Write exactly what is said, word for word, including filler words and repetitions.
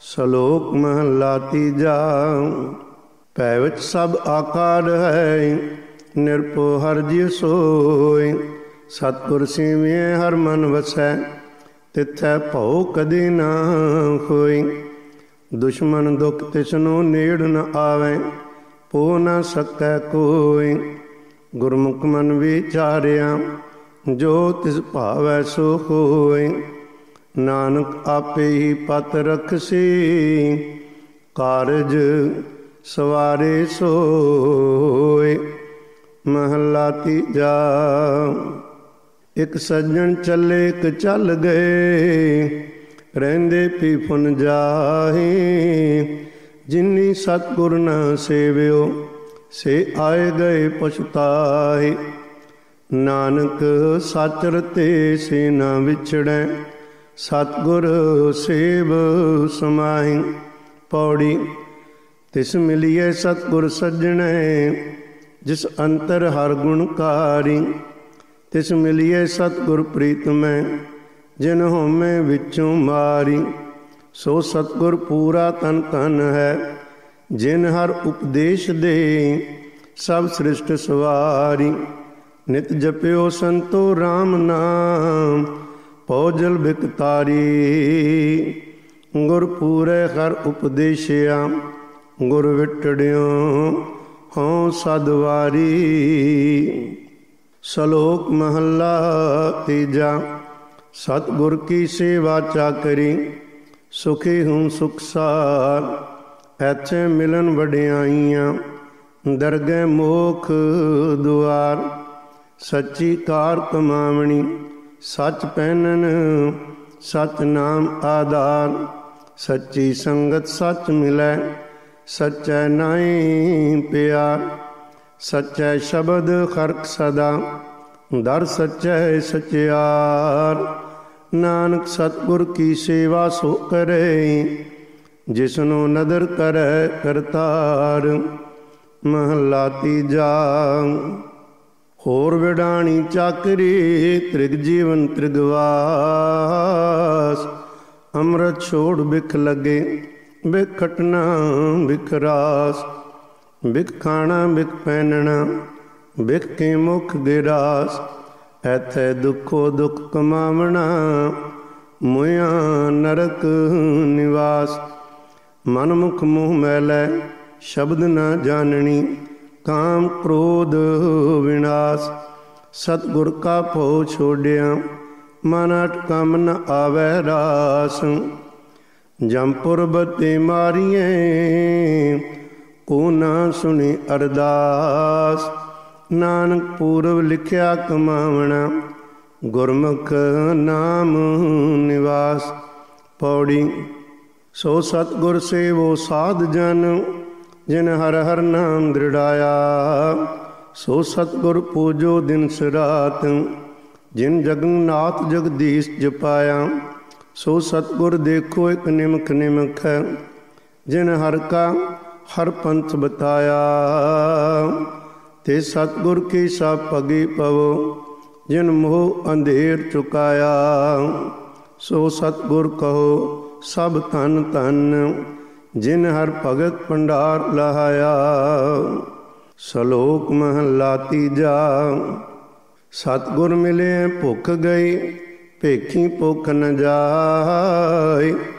ਸਲੋਕ ਮਹਲਾ ਤੀਜਾ। ਭੈ ਵਿੱਚ ਸਭ ਆਕਾਰ ਹੈ, ਨਿਰਭਉ ਹਰਿ ਜਿਉ ਸੋਇ। ਸਤਿਗੁਰ ਸੇਵਿਐ ਹਰਿ ਮਨ ਵਸੈ, ਤਿਥੈ ਭਉ ਕਦੇ ਨਾ ਹੋਇ। ਦੁਸ਼ਮਨ ਦੁਖ ਤਿਸਨੂੰ ਨੇੜ ਨ ਆਵੈ, ਪੋ ਨ ਸਕੈ ਕੋਈ। ਗੁਰਮੁਖ ਮਨ ਵਿਚਾਰਿਆ, ਜੋ ਤਿਸ ਭਾਵੈ ਸੋ ਹੋਇ। ਨਾਨਕ ਆਪੇ ਹੀ ਪਤ ਰਖਸੀ, ਕਾਰਜ ਸਵਾਰੇ ਸੋਇ। ਮਹਲਾ ਤੀਜਾ। ਇੱਕ ਸੱਜਣ ਚੱਲੇ ਇੱਕ ਚੱਲ ਗਏ, ਰਹਿੰਦੇ ਪੀ ਫੁਨ ਜਾਹੇ। ਜਿਨੀ ਸਤਿਗੁਰ ਨ ਸੇਵਿਓ, ਸੇ ਆਏ ਗਏ ਪਛਤਾਹੇ। ਨਾਨਕ ਸੱਚ ਰਤੇ ਸੇ ਨ ਵਿਛੜੈ, ਸਤਿਗੁਰ ਸੇਵ ਸਮਾਹਿ। ਪੌੜੀ। ਤਿਸ ਮਿਲੀਏ ਸਤਿਗੁਰ ਸੱਜਣੈ, ਜਿਸ ਅੰਤਰ ਹਰ ਗੁਣਕਾਰੀ। ਤਿਸ ਮਿਲੀਏ ਸਤਿਗੁਰ ਪ੍ਰੀਤਮੈ, ਜਿਨ ਹੋਮੈ ਵਿੱਚੋਂ ਮਾਰੀ। ਸੋ ਸਤਿਗੁਰ ਪੂਰਾ ਤਨ ਧਨ ਹੈ, ਜਿਨ ਹਰ ਉਪਦੇਸ਼ ਦੇ ਸਭ ਸ੍ਰਿਸ਼ਟ ਸਵਾਰੀ। ਨਿਤ ਜਪਿਓ ਸੰਤੋ ਰਾਮ ਨਾਮ, ਭਉ-ਜਲ ਬਿਕ ਤਾਰੀ। ਗੁਰ ਪੂਰੈ ਹਰਿ ਉਪਦੇਸ਼ਿਆ, ਗੁਰ ਵਿਟੜਿਓ ਹਉ ਸਦ ਵਾਰੀ। ਸਲੋਕ ਮਹਲਾ ਤੀਜਾ। ਸਤਿਗੁਰ ਕੀ ਸੇਵਾ ਚਾਕਰੀ, ਸੁਖੀ ਹੂੰ ਸੁਖ ਸਾਰ। ਐਥੇ ਮਿਲਨ ਵਡਿਆਈਆਂ, ਦਰਗਹਿ ਮੋਖ ਦੁਆਰ। ਸੱਚੀ ਕਾਰ ਕਮਾਵਣੀ, ਸੱਚ ਪਹਿਨਨ ਸਚ ਨਾਮ ਆਧਾਰ। ਸੱਚੀ ਸੰਗਤ ਸੱਚ ਮਿਲੈ, ਸਚੈ ਨਾਹੀ ਪਿਆਰ। ਸਚੈ ਸ਼ਬਦ ਖਰਕ ਸਦਾ, ਦਰ ਸਚੈ ਸਚਿਆਰ। ਨਾਨਕ ਸਤਿਗੁਰ ਕੀ ਸੇਵਾ ਸੋ ਕਰੇ, ਜਿਸਨੂੰ ਨਦਰ ਕਰੈ ਕਰਤਾਰ। ਮਹਲਾ ਤੀਜਾ। ਹੋਰ ਵਿਡਾਣੀ ਚਾਕਰੀ, ਤ੍ਰਿਗ ਜੀਵਨ ਤ੍ਰਿਗਵਾਸ। ਅੰਮ੍ਰਿਤ ਛੋੜ ਬਿਖ ਲਗੇ, ਬਿਖ ਖਟਣਾ ਬਿਖ ਰਾਸ। ਬਿਖ ਖਾਣਾ ਬਿਖ ਪਹਿਨਣਾ, ਬਿਖ ਕੇ ਮੁਖ ਗਿਰਾਸ। ਐਥੈ ਦੁਖੋ ਦੁਖ ਕਮਾਵਣਾ, ਮੁਇਆ ਨਰਕ ਨਿਵਾਸ। ਮਨ ਮੁਖ ਮੋਹ ਮੈਲੈ, ਸ਼ਬਦ ਨਾ ਜਾਣਨੀ। ਕਾਮ ਕ੍ਰੋਧ ਵਿਨਾਸ਼। ਸਤਿਗੁਰ ਕਾ ਭਉ ਛੋਡਿਆ, ਮਨ ਅਟਕਮ ਨ ਆਵੈ ਰਾਸ। ਜਮਪੁਰ ਬਤੇ ਮਾਰੀਐ, ਕੋ ਨਾ ਸੁਣੀ ਅਰਦਾਸ। ਨਾਨਕ ਪੂਰਬ ਲਿਖਿਆ ਕਮਾਵਣਾ, ਗੁਰਮੁਖ ਨਾਮ ਨਿਵਾਸ। ਪੌੜੀ। ਸੋ ਸਤਿਗੁਰ ਸੇਵੋ ਸਾਧ ਜਨ, ਜਿਨ ਹਰਿ ਹਰਿ ਨਾਮ ਦ੍ਰਿੜਾਇਆ। ਸੋ ਸਤਿਗੁਰ ਪੂਜੋ ਦਿਨਸ ਰਾਤ, ਜਿਨ ਜਗਨਨਾਥ ਜਗਦੀਸ਼ ਜਪਾਇਆ। ਸੋ ਸਤਿਗੁਰ ਦੇਖੋ ਇਕ ਨਿਮਖ ਨਿਮਖ, ਜਿਨ ਹਰਿ ਕਾ ਹਰ ਪੰਥ ਬਤਾਇਆ। ਤੇ ਸਤਿਗੁਰ ਕੀ ਸਭ ਭਗੀ ਪਵੋ, ਜਿਨ ਮੋਹ ਅੰਧੇਰ ਚੁਕਾਇਆ। ਸੋ ਸਤਿਗੁਰ ਕਹੋ ਸਭ ਧਨ ਧਨ, ਜਿਨ ਹਰਿ ਭਗਤ ਭੰਡਾਰ ਲਹਾਇਆ। ਸਲੋਕ ਮਹਲਾ ਤੀਜਾ। ਸਤਿਗੁਰ ਮਿਲੇ ਭੁਖ ਗਈ, ਭੇਖੀ ਭੁਖ ਨ ਜਾਇ।